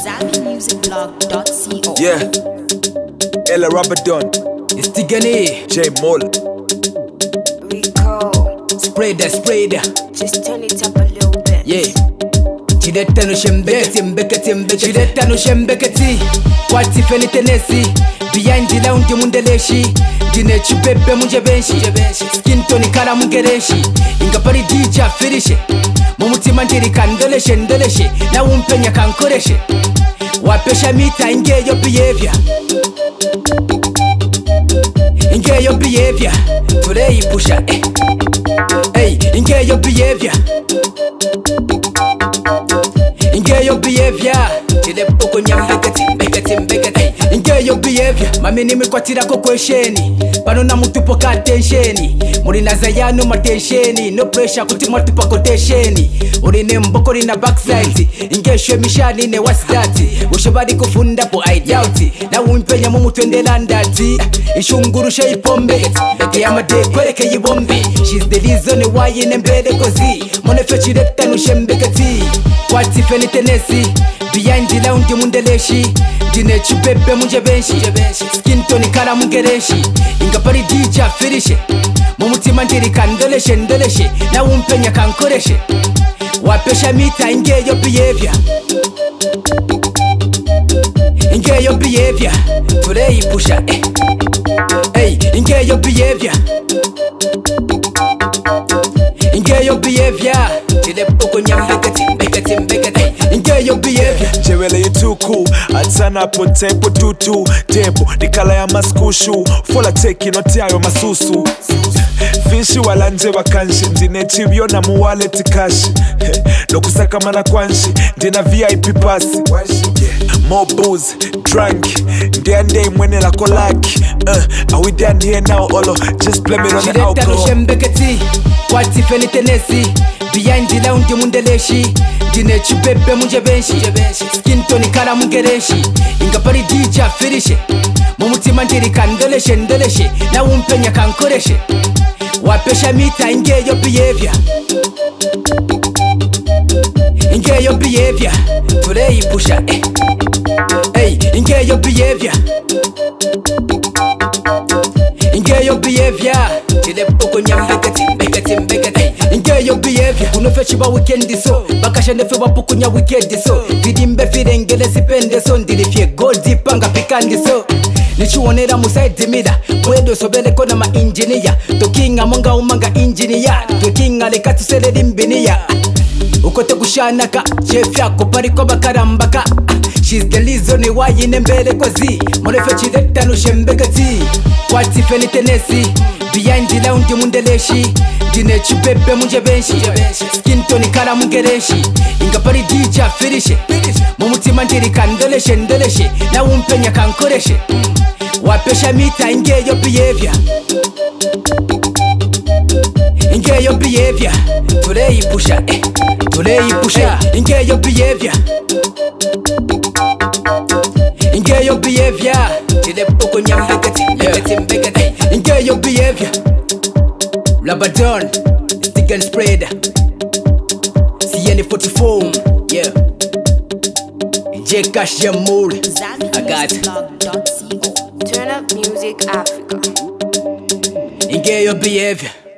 ZambiMusicBlog.co. Yeah, Ella Rabadon, It's Tigani, J Mol. Rico, spray that, just turn it up a little bit. yeah. Chidetta no shembeketi, Chidetta no shembeketi. Wati feni tenesi, behind the lounge mundeleshi. Dine chibebe munje benshi, skin toni kara mungereshi. Ingapari DJ firishe, mumutima ndiri kandoleshe, na umpenya kankoreshe. Wapesha mita inge yo behavior, inge yo behavior. Today pusha, hey, inge yo behavior. Inge your behavior, chile poko nyambeketi, mbeketi. Inge your behavior, mami nimekwatira ko kwesheni. Pano na mutupo ka tensheni, muri na zayano ma tensheni. No pressure kutima tupa ko tensheni. Uri ne mboko na backside, inge shwe mishani ne what's that? Ushobari kufunda po I doubt it. Na umpenya mu mutwendela ndati, ishungurusha ipombe. Yamade kwereke yibombe. She's the reason why ine mbele kozi. Mone fechireta no shembeketi. Wati feni tenesi, behind the lounge mundeleshi. Dine chibebe munje benshi, skin toni kara mungereshi. Ingapari DJ firishe, mumutima ndiri kandoleshe, na umpenya kankoreshe. Wapesha mita inge yo behavior, inge yo behavior. Today pusha, hey, inge yo behavior, inge yo behavior. Chile poko nyambeketi, mbeketi. Inge yo behavior. Jewele yutuku, atana po tempo tutu. Tempo, dikala ya maskushu. Fola teki noti ayo masusu. Fishi walanje wakanshi, ndine chibyo na muwale tikashi. Nokusaka mana kwanshi, ndina VIP pasi. More booze, drunk, ndiande mwene la kolaki. Are we done here now, Olo? Just blame it on the Chidetta no alcohol. shembeketi, wati feni tenesi. Behind the lounge mundeleshi, dine chibebe munje benshi. Skin toni kara mungereshi, ingapari DJ firishe. Mumutima ndiri kandoleshe, na umpenya kankoreshe. Wapesha mita inge yo behavior, inge yo behavior. Today pusha, hey, inge yo behavior, inge yo behavior. Chile poko nyambeketi, mbeketi. Inge yo behavior. Unofechi ba weekend so, bakasha nefe wapuku nya weekend so. Vidimbe firengele sipende so, ndirifye gold panga pikandi so. Nichuonera musaidi mira, kwedo sobele kona ma engineer. Tokinga monga umanga engineer, tokinga leka tusele limbinia. Ukote kushanaka, chef yako pariko bakarambaka. She's the reason why ine mbele kwa zi. Monefe chidetta no shembeketi, wati feni tenesi. Behind the lounge mundeleshi, dine chibebe munje benshi. Skin toni kara mungereshi, ingapari DJ firishe. Mumutima ndiri kandoleshe, na umpenya kankoreshe. Wapesha mita inge yo behavior, inge yo behavior. Today pusha, inge yo behavior, inge yo behavior. Chile poko nyambeketi, mbeketi. Inge yo behavior. Rabadon, stick and spread. CN44, yeah. J Cash Yamur, I got ZambiMusicBlog.co. Turn up music Africa. Inge yo behavior.